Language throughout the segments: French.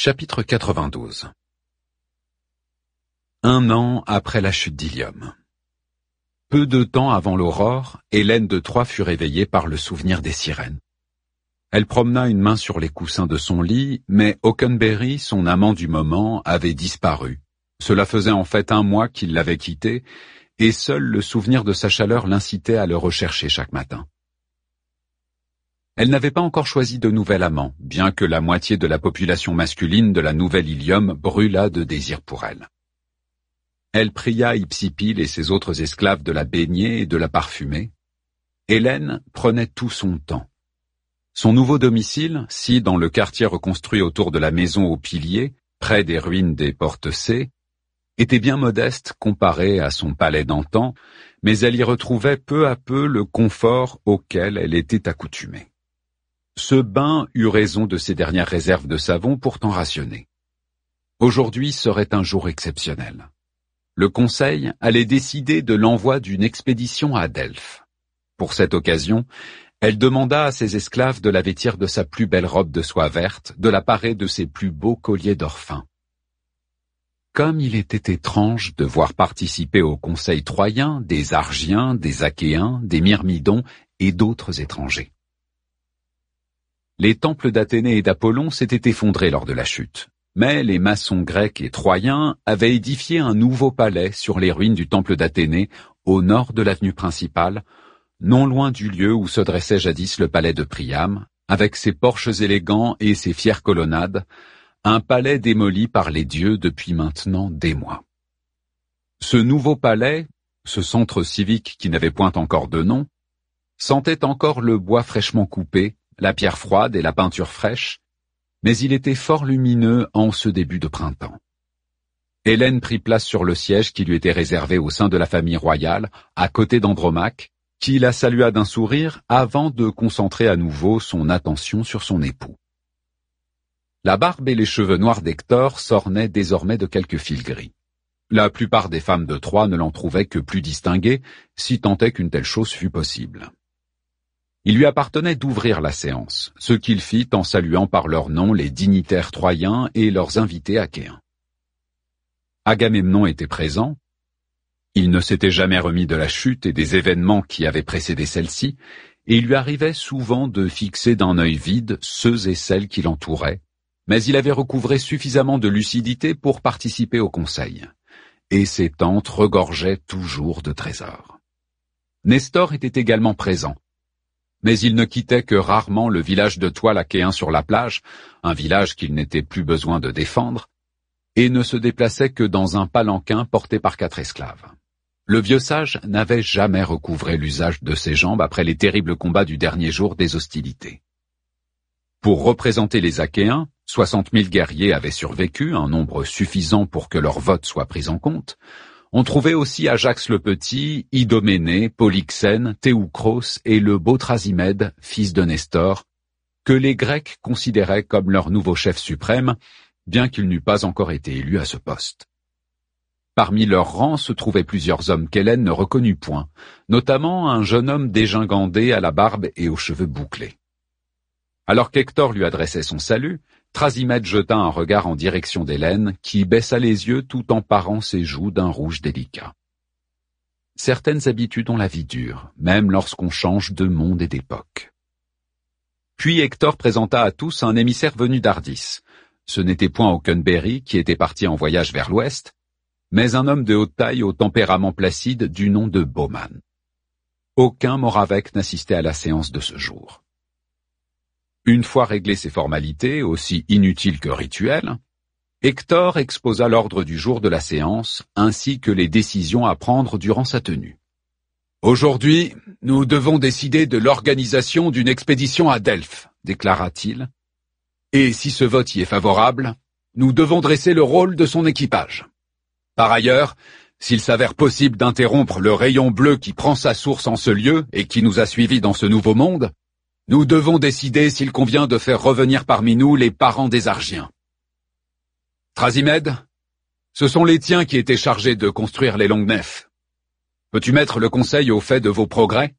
Chapitre 92. 1 an après la chute d'Ilium. Peu de temps avant l'aurore, Hélène de Troie fut réveillée par le souvenir des sirènes. Elle promena une main sur les coussins de son lit, mais Hockenberry, son amant du moment, avait disparu. Cela faisait en fait 1 mois qu'il l'avait quitté, et seul le souvenir de sa chaleur l'incitait à le rechercher chaque matin. Elle n'avait pas encore choisi de nouvel amant, bien que la moitié de la population masculine de la nouvelle Ilium brûlât de désir pour elle. Elle pria Hypsipyle et ses autres esclaves de la baigner et de la parfumer. Hélène prenait tout son temps. Son nouveau domicile, si dans le quartier reconstruit autour de la maison aux piliers, près des ruines des portes C, était bien modeste comparé à son palais d'antan, mais elle y retrouvait peu à peu le confort auquel elle était accoutumée. Ce bain eut raison de ses dernières réserves de savon pourtant rationnées. Aujourd'hui serait un jour exceptionnel. Le Conseil allait décider de l'envoi d'une expédition à Delphes. Pour cette occasion, elle demanda à ses esclaves de la vêtir de sa plus belle robe de soie verte, de la parer de ses plus beaux colliers d'or fin. Comme il était étrange de voir participer au Conseil troyen des Argiens, des Achéens, des Myrmidons et d'autres étrangers. Les temples d'Athénée et d'Apollon s'étaient effondrés lors de la chute, mais les maçons grecs et troyens avaient édifié un nouveau palais sur les ruines du temple d'Athénée, au nord de l'avenue principale, non loin du lieu où se dressait jadis le palais de Priam, avec ses porches élégants et ses fières colonnades, un palais démoli par les dieux depuis maintenant des mois. Ce nouveau palais, ce centre civique qui n'avait point encore de nom, sentait encore le bois fraîchement coupé, la pierre froide et la peinture fraîche, mais il était fort lumineux en ce début de printemps. Hélène prit place sur le siège qui lui était réservé au sein de la famille royale, à côté d'Andromaque, qui la salua d'un sourire avant de concentrer à nouveau son attention sur son époux. La barbe et les cheveux noirs d'Hector s'ornaient désormais de quelques fils gris. La plupart des femmes de Troie ne l'en trouvaient que plus distingué, si tant est qu'une telle chose fût possible. Il lui appartenait d'ouvrir la séance, ce qu'il fit en saluant par leur nom les dignitaires troyens et leurs invités achéens. Agamemnon était présent. Il ne s'était jamais remis de la chute et des événements qui avaient précédé celle-ci, et il lui arrivait souvent de fixer d'un œil vide ceux et celles qui l'entouraient, mais il avait recouvré suffisamment de lucidité pour participer au conseil, et ses tentes regorgeaient toujours de trésors. Nestor était également présent, mais il ne quittait que rarement le village de toile achéen sur la plage, un village qu'il n'était plus besoin de défendre, et ne se déplaçait que dans un palanquin porté par 4 esclaves. Le vieux sage n'avait jamais recouvré l'usage de ses jambes après les terribles combats du dernier jour des hostilités. Pour représenter les Achéens, 60 000 guerriers avaient survécu, un nombre suffisant pour que leur vote soit pris en compte. On trouvait aussi Ajax le Petit, Idoménée, Polyxène, Théoukros et le beau Thrasimède, fils de Nestor, que les Grecs considéraient comme leur nouveau chef suprême, bien qu'il n'eût pas encore été élu à ce poste. Parmi leurs rangs se trouvaient plusieurs hommes qu'Hélène ne reconnut point, notamment un jeune homme dégingandé à la barbe et aux cheveux bouclés. Alors qu'Hector lui adressait son salut, Thrasimède jeta un regard en direction d'Hélène, qui baissa les yeux tout en parant ses joues d'un rouge délicat. Certaines habitudes ont la vie dure, même lorsqu'on change de monde et d'époque. Puis Hector présenta à tous un émissaire venu d'Ardis. Ce n'était point Hockenberry, qui était parti en voyage vers l'ouest, mais un homme de haute taille au tempérament placide du nom de Bauman. Aucun Moravec n'assistait à la séance de ce jour. Une fois réglées ces formalités, aussi inutiles que rituelles, Hector exposa l'ordre du jour de la séance, ainsi que les décisions à prendre durant sa tenue. « Aujourd'hui, nous devons décider de l'organisation d'une expédition à Delphes, déclara-t-il, et si ce vote y est favorable, nous devons dresser le rôle de son équipage. Par ailleurs, s'il s'avère possible d'interrompre le rayon bleu qui prend sa source en ce lieu et qui nous a suivis dans ce nouveau monde, nous devons décider s'il convient de faire revenir parmi nous les parents des Argiens. Thrasimède, ce sont les tiens qui étaient chargés de construire les longues nefs. Peux-tu mettre le conseil au fait de vos progrès?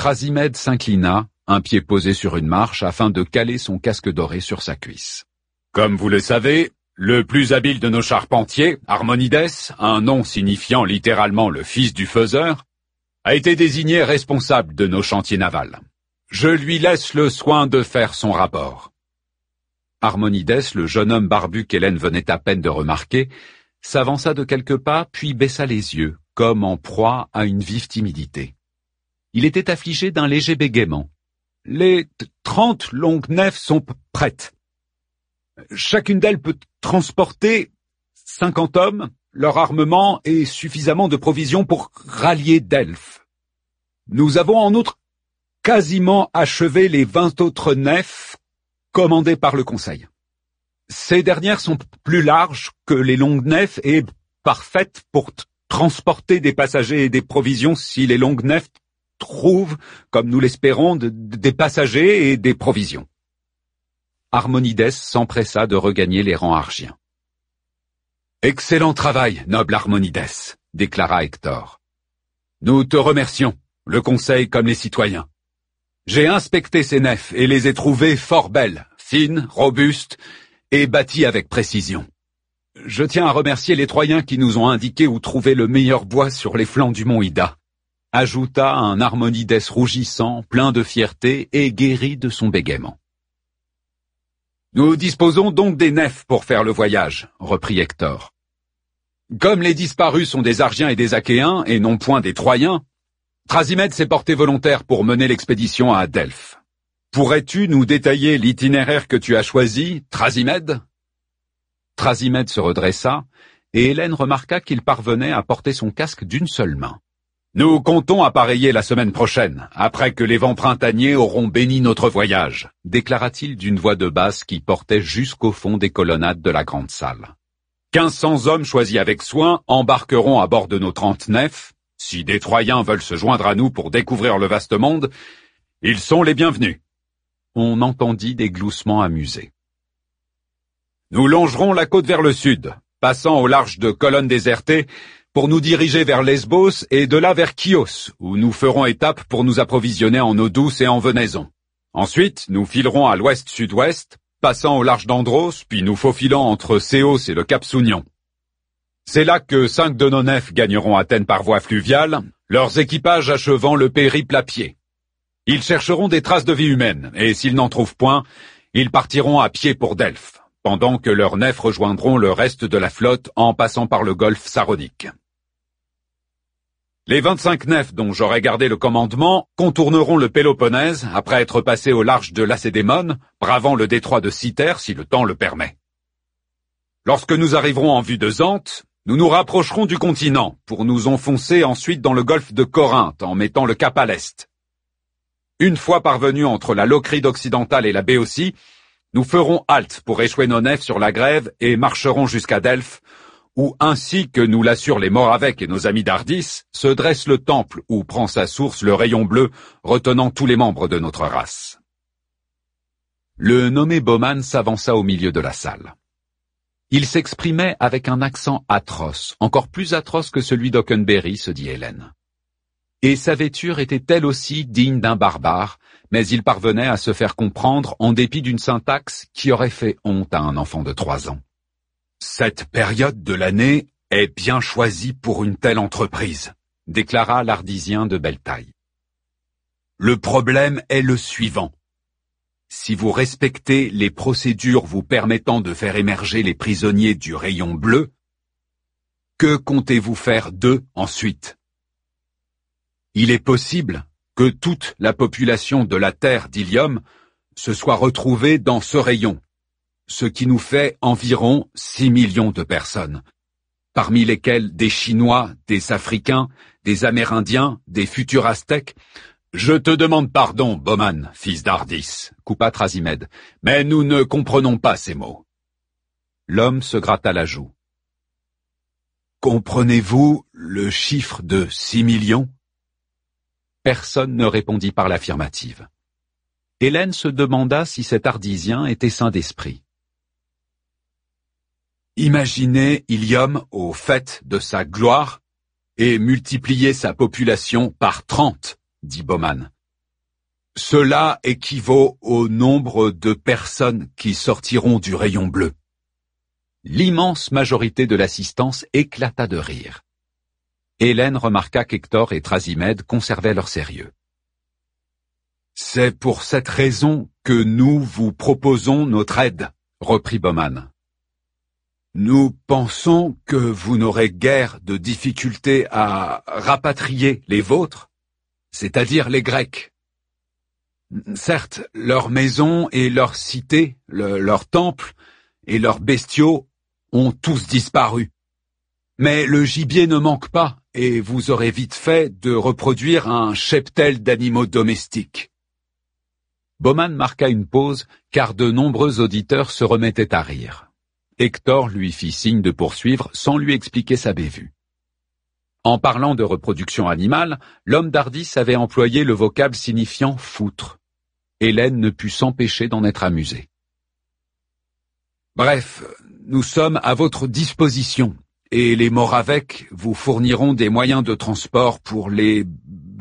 Thrasimède s'inclina, un pied posé sur une marche afin de caler son casque doré sur sa cuisse. Comme vous le savez, le plus habile de nos charpentiers, Harmonides, un nom signifiant littéralement le fils du faiseur, a été désigné responsable de nos chantiers navals. Je lui laisse le soin de faire son rapport. Harmonides, le jeune homme barbu qu'Hélène venait à peine de remarquer, s'avança de quelques pas puis baissa les yeux, comme en proie à une vive timidité. Il était affligé d'un léger bégaiement. Les 30 longues nefs sont prêtes. Chacune d'elles peut transporter 50 hommes, leur armement et suffisamment de provisions pour rallier Delphes. Nous avons en outre quasiment achevé les 20 autres nefs commandées par le Conseil. Ces dernières sont plus larges que les longues nefs et parfaites pour transporter des passagers et des provisions si les longues nefs trouvent, comme nous l'espérons, des passagers et des provisions. Harmonides s'empressa de regagner les rangs argiens. « Excellent travail, noble Harmonides » déclara Hector. « Nous te remercions, le Conseil comme les citoyens. J'ai inspecté ces nefs et les ai trouvées fort belles, fines, robustes et bâties avec précision. Je tiens à remercier les Troyens qui nous ont indiqué où trouver le meilleur bois sur les flancs du mont Ida, ajouta un Harmonides rougissant, plein de fierté et guéri de son bégaiement. Nous disposons donc des nefs pour faire le voyage, reprit Hector. Comme les disparus sont des Argiens et des Achéens et non point des Troyens, Thrasimède s'est porté volontaire pour mener l'expédition à Delphes. Pourrais-tu nous détailler l'itinéraire que tu as choisi, Thrasimède ? Thrasimède se redressa, et Hélène remarqua qu'il parvenait à porter son casque d'une seule main. Nous comptons appareiller la semaine prochaine, après que les vents printaniers auront béni notre voyage, déclara-t-il d'une voix de basse qui portait jusqu'au fond des colonnades de la grande salle. 1500 hommes choisis avec soin embarqueront à bord de nos 30 nefs. Si des Troyens veulent se joindre à nous pour découvrir le vaste monde, ils sont les bienvenus. On entendit des gloussements amusés. Nous longerons la côte vers le sud, passant au large de colonnes désertées, pour nous diriger vers Lesbos et de là vers Chios, où nous ferons étape pour nous approvisionner en eau douce et en venaison. Ensuite, nous filerons à l'ouest-sud-ouest, passant au large d'Andros, puis nous faufilant entre Céos et le cap Sounion. C'est là que 5 de nos nefs gagneront Athènes par voie fluviale, leurs équipages achevant le périple à pied. Ils chercheront des traces de vie humaine, et s'ils n'en trouvent point, ils partiront à pied pour Delphes, pendant que leurs nefs rejoindront le reste de la flotte en passant par le golfe Saronique. Les 25 nefs dont j'aurai gardé le commandement contourneront le Péloponnèse après être passés au large de Lacédémone, bravant le détroit de Cythère si le temps le permet. Lorsque nous arriverons en vue de Zante, nous nous rapprocherons du continent pour nous enfoncer ensuite dans le golfe de Corinthe en mettant le cap à l'est. Une fois parvenus entre la Locride occidentale et la Béotie, nous ferons halte pour échouer nos nefs sur la grève et marcherons jusqu'à Delphes, où, ainsi que nous l'assurent les Moravèques et nos amis d'Ardis, se dresse le temple où prend sa source le rayon bleu retenant tous les membres de notre race. Le nommé Bauman s'avança au milieu de la salle. Il s'exprimait avec un accent atroce, encore plus atroce que celui d'Hockenberry, se dit Hélène. Et sa vêture était elle aussi digne d'un barbare, mais il parvenait à se faire comprendre en dépit d'une syntaxe qui aurait fait honte à un enfant de 3 ans. Cette période de l'année est bien choisie pour une telle entreprise, déclara l'Ardisien de belle taille. Le problème est le suivant. Si vous respectez les procédures vous permettant de faire émerger les prisonniers du rayon bleu, que comptez-vous faire d'eux ensuite ? Il est possible que toute la population de la terre d'Ilium se soit retrouvée dans ce rayon, ce qui nous fait environ 6 millions de personnes, parmi lesquelles des Chinois, des Africains, des Amérindiens, des futurs Aztèques. Je te demande pardon, Bauman, fils d'Ardis, coupa Thrasimède, mais nous ne comprenons pas ces mots. L'homme se gratta la joue. Comprenez-vous le chiffre de 6 millions ? Personne ne répondit par l'affirmative. Hélène se demanda si cet Ardisien était sain d'esprit. Imaginez Ilium au faîte de sa gloire et multipliez sa population par 30, dit Bauman. Cela équivaut au nombre de personnes qui sortiront du rayon bleu. L'immense majorité de l'assistance éclata de rire. Hélène remarqua qu'Hector et Trasimède conservaient leur sérieux. « C'est pour cette raison que nous vous proposons notre aide, » reprit Bauman. « Nous pensons que vous n'aurez guère de difficulté à rapatrier les vôtres, c'est-à-dire les Grecs. Certes, leurs maisons et leurs cités, leurs temples et leurs bestiaux ont tous disparu. Mais le gibier ne manque pas, et vous aurez vite fait de reproduire un cheptel d'animaux domestiques. » Bauman marqua une pause, car de nombreux auditeurs se remettaient à rire. Hector lui fit signe de poursuivre sans lui expliquer sa bévue. En parlant de reproduction animale, l'homme d'Ardis avait employé le vocable signifiant « foutre ». Hélène ne put s'empêcher d'en être amusée. « Bref, nous sommes à votre disposition, et les Moraveks vous fourniront des moyens de transport pour les barbares. »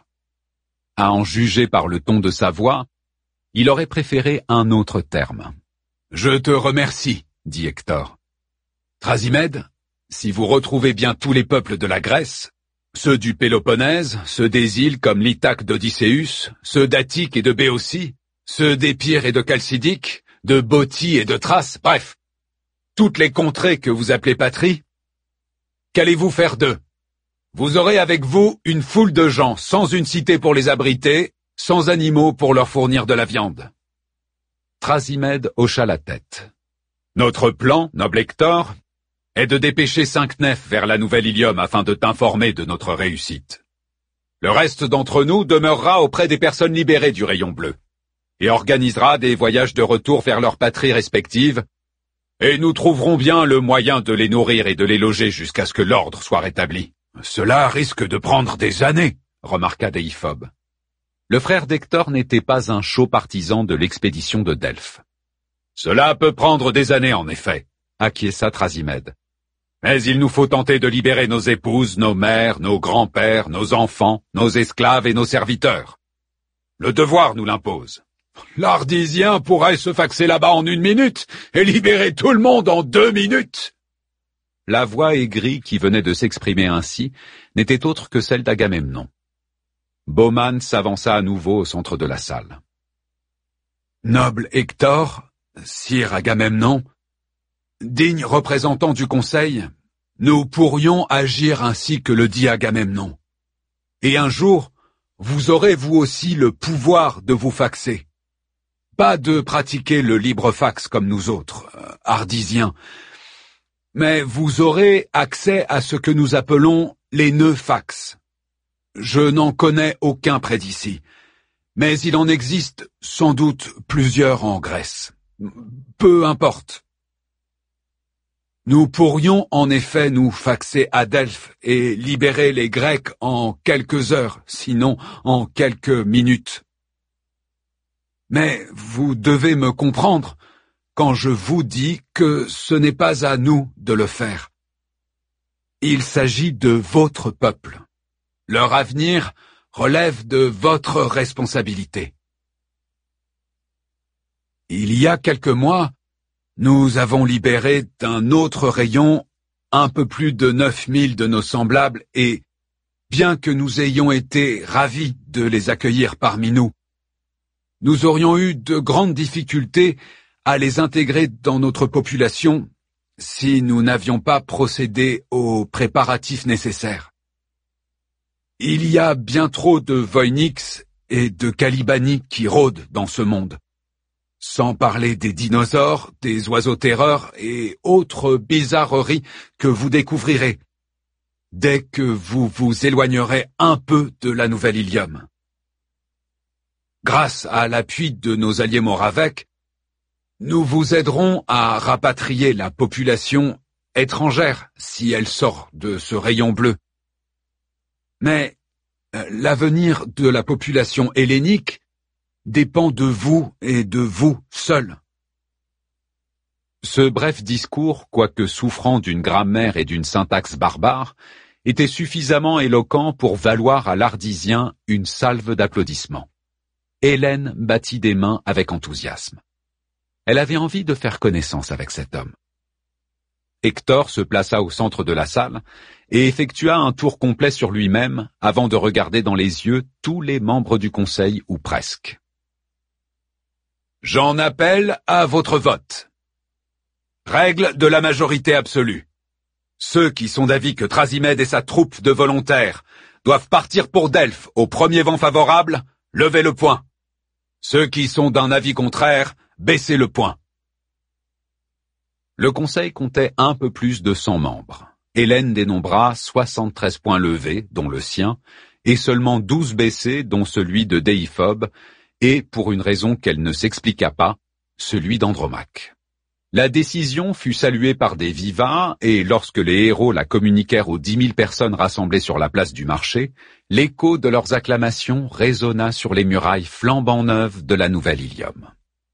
À en juger par le ton de sa voix, il aurait préféré un autre terme. « Je te remercie, » dit Hector. « Trasimède, si vous retrouvez bien tous les peuples de la Grèce, ceux du Péloponnèse, ceux des îles comme l'Ithaque d'Odysseus, ceux d'Attique et de Béotie, ceux d'Épire et de Chalcidique, de Bottie et de Thrace, bref, toutes les contrées que vous appelez patrie, qu'allez-vous faire d'eux? Vous aurez avec vous une foule de gens, sans une cité pour les abriter, sans animaux pour leur fournir de la viande. » Trasimède hocha la tête. « Notre plan, noble Hector, est de dépêcher 5 nefs vers la nouvelle Ilium afin de t'informer de notre réussite. Le reste d'entre nous demeurera auprès des personnes libérées du rayon bleu et organisera des voyages de retour vers leurs patries respectives, et nous trouverons bien le moyen de les nourrir et de les loger jusqu'à ce que l'ordre soit rétabli. »« Cela risque de prendre des années, » remarqua Déiphobe. Le frère d'Hector n'était pas un chaud partisan de l'expédition de Delphes. « Cela peut prendre des années, en effet, » acquiesça Trasimède. « Mais il nous faut tenter de libérer nos épouses, nos mères, nos grands-pères, nos enfants, nos esclaves et nos serviteurs. Le devoir nous l'impose. L'Ardisien pourrait se faxer là-bas en 1 minute et libérer tout le monde en 2 minutes. » La voix aigrie qui venait de s'exprimer ainsi n'était autre que celle d'Agamemnon. Bauman s'avança à nouveau au centre de la salle. « Noble Hector, sire Agamemnon, digne représentant du Conseil, nous pourrions agir ainsi que le dit Agamemnon. Et un jour, vous aurez vous aussi le pouvoir de vous faxer. Pas de pratiquer le libre fax comme nous autres, Ardisiens, mais vous aurez accès à ce que nous appelons les nœuds fax. Je n'en connais aucun près d'ici, mais il en existe sans doute plusieurs en Grèce. Peu importe. Nous pourrions en effet nous faxer à Delphes et libérer les Grecs en quelques heures, sinon en quelques minutes. Mais vous devez me comprendre quand je vous dis que ce n'est pas à nous de le faire. Il s'agit de votre peuple. Leur avenir relève de votre responsabilité. Il y a quelques mois, nous avons libéré d'un autre rayon un peu plus de 9000 de nos semblables et, bien que nous ayons été ravis de les accueillir parmi nous, nous aurions eu de grandes difficultés à les intégrer dans notre population si nous n'avions pas procédé aux préparatifs nécessaires. Il y a bien trop de Voynix et de Calibani qui rôdent dans ce monde. Sans parler des dinosaures, des oiseaux terreurs et autres bizarreries que vous découvrirez dès que vous vous éloignerez un peu de la nouvelle Ilium. Grâce à l'appui de nos alliés Moraveks, nous vous aiderons à rapatrier la population étrangère si elle sort de ce rayon bleu. Mais l'avenir de la population hellénique dépend de vous et de vous seuls. » Ce bref discours, quoique souffrant d'une grammaire et d'une syntaxe barbare, était suffisamment éloquent pour valoir à l'Ardisien une salve d'applaudissements. Hélène battit des mains avec enthousiasme. Elle avait envie de faire connaissance avec cet homme. Hector se plaça au centre de la salle et effectua un tour complet sur lui-même avant de regarder dans les yeux tous les membres du conseil ou presque. J'en appelle à votre vote. Règle de la majorité absolue. Ceux qui sont d'avis que Thrasimède et sa troupe de volontaires doivent partir pour Delphes au premier vent favorable, levez le poing. Ceux qui sont d'un avis contraire, baissez le poing. Le conseil comptait un peu plus de 100 membres. Hélène dénombra 73 poings levés, dont le sien, et seulement 12 baissés, dont celui de Déiphobe, et, pour une raison qu'elle ne s'expliqua pas, celui d'Andromaque. La décision fut saluée par des vivats, et lorsque les héros la communiquèrent aux 10 000 personnes rassemblées sur la place du marché, l'écho de leurs acclamations résonna sur les murailles flambant neuves de la nouvelle Ilium.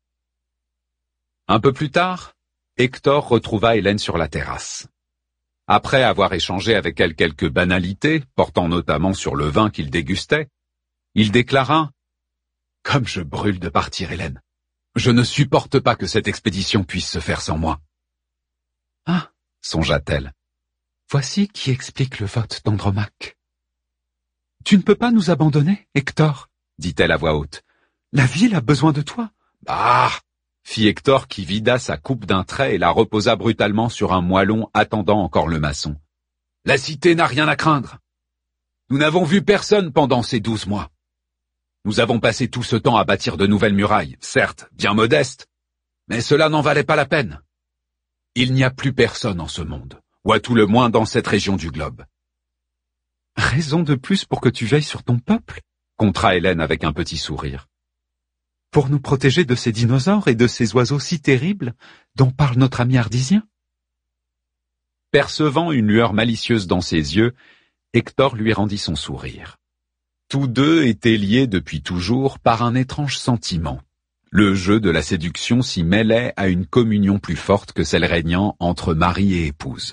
Un peu plus tard, Hector retrouva Hélène sur la terrasse. Après avoir échangé avec elle quelques banalités, portant notamment sur le vin qu'il dégustait, il déclara « Comme je brûle de partir, Hélène. Je ne supporte pas que cette expédition puisse se faire sans moi. » Ah, songea-t-elle, voici qui explique le vote d'Andromaque. Tu ne peux pas nous abandonner, Hector, dit-elle à voix haute. La ville a besoin de toi. Bah, fit Hector qui vida sa coupe d'un trait et la reposa brutalement sur un moellon attendant encore le maçon. La cité n'a rien à craindre. Nous n'avons vu personne pendant ces 12 mois. Nous avons passé tout ce temps à bâtir de nouvelles murailles, certes, bien modestes, mais cela n'en valait pas la peine. Il n'y a plus personne en ce monde, ou à tout le moins dans cette région du globe. Raison de plus pour que tu veilles sur ton peuple, contra Hélène avec un petit sourire. Pour nous protéger de ces dinosaures et de ces oiseaux si terribles dont parle notre ami Ardysien. Percevant une lueur malicieuse dans ses yeux, Hector lui rendit son sourire. Tous deux étaient liés depuis toujours par un étrange sentiment. Le jeu de la séduction s'y mêlait à une communion plus forte que celle régnant entre mari et épouse.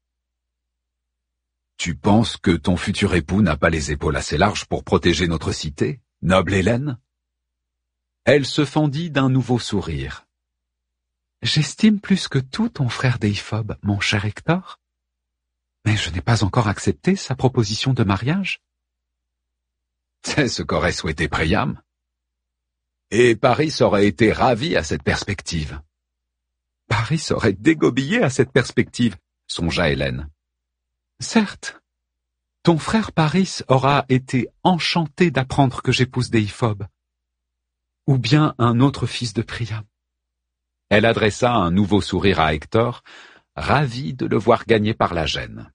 « Tu penses que ton futur époux n'a pas les épaules assez larges pour protéger notre cité, noble Hélène ?» Elle se fendit d'un nouveau sourire. « J'estime plus que tout ton frère Déiphobe, mon cher Hector. Mais je n'ai pas encore accepté sa proposition de mariage. » C'est ce qu'aurait souhaité Priam. Et Paris aurait été ravi à cette perspective. Paris aurait dégobillé à cette perspective, songea Hélène. Certes, ton frère Paris aura été enchanté d'apprendre que j'épouse Déiphobe, ou bien un autre fils de Priam. Elle adressa un nouveau sourire à Hector, ravi de le voir gagner par la gêne.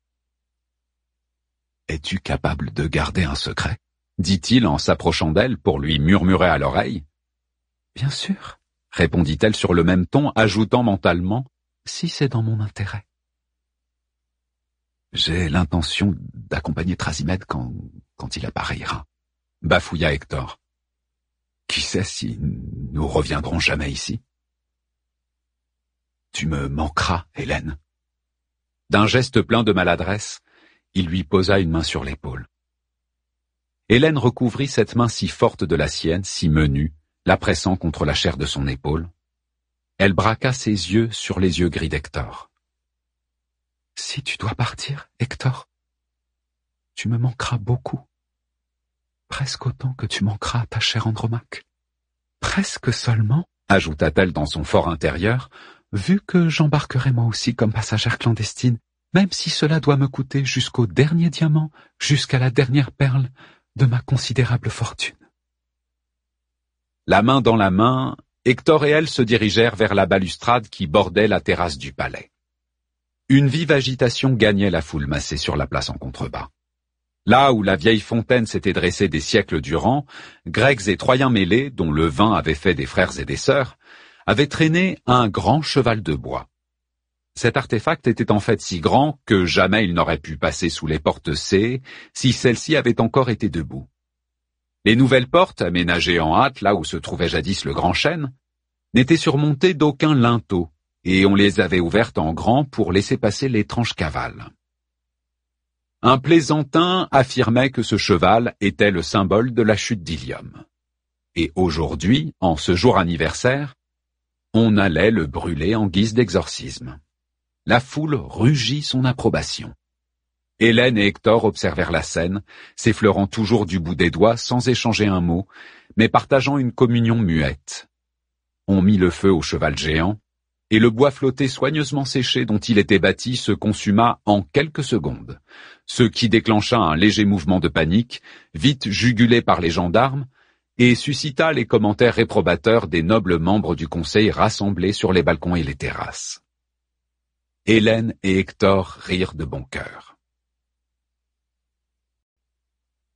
Es-tu capable de garder un secret ? Dit-il en s'approchant d'elle pour lui murmurer à l'oreille. Bien sûr, répondit-elle sur le même ton, ajoutant mentalement, si c'est dans mon intérêt. J'ai l'intention d'accompagner Thrasimède quand il apparaîtra, bafouilla Hector. Qui sait si nous reviendrons jamais ici? Tu me manqueras, Hélène. D'un geste plein de maladresse, il lui posa une main sur l'épaule. Hélène recouvrit cette main si forte de la sienne, si menue, la pressant contre la chair de son épaule. Elle braqua ses yeux sur les yeux gris d'Hector. « Si tu dois partir, Hector, tu me manqueras beaucoup. Presque autant que tu manqueras à ta chère Andromaque. Presque seulement, ajouta-t-elle dans son fort intérieur, vu que j'embarquerai moi aussi comme passagère clandestine, même si cela doit me coûter jusqu'au dernier diamant, jusqu'à la dernière perle, de ma considérable fortune. » La main dans la main, Hector et elle se dirigèrent vers la balustrade qui bordait la terrasse du palais. Une vive agitation gagnait la foule massée sur la place en contrebas. Là où la vieille fontaine s'était dressée des siècles durant, Grecs et Troyens mêlés, dont le vin avait fait des frères et des sœurs, avaient traîné un grand cheval de bois. Cet artefact était en fait si grand que jamais il n'aurait pu passer sous les portes C si celles-ci avaient encore été debout. Les nouvelles portes, aménagées en hâte là où se trouvait jadis le grand chêne, n'étaient surmontées d'aucun linteau, et on les avait ouvertes en grand pour laisser passer l'étrange cavale. Un plaisantin affirmait que ce cheval était le symbole de la chute d'Ilium. Et aujourd'hui, en ce jour anniversaire, on allait le brûler en guise d'exorcisme. La foule rugit son approbation. Hélène et Hector observèrent la scène, s'effleurant toujours du bout des doigts sans échanger un mot, mais partageant une communion muette. On mit le feu au cheval géant, et le bois flotté soigneusement séché dont il était bâti se consuma en quelques secondes, ce qui déclencha un léger mouvement de panique, vite jugulé par les gendarmes, et suscita les commentaires réprobateurs des nobles membres du conseil rassemblés sur les balcons et les terrasses. Hélène et Hector rirent de bon cœur.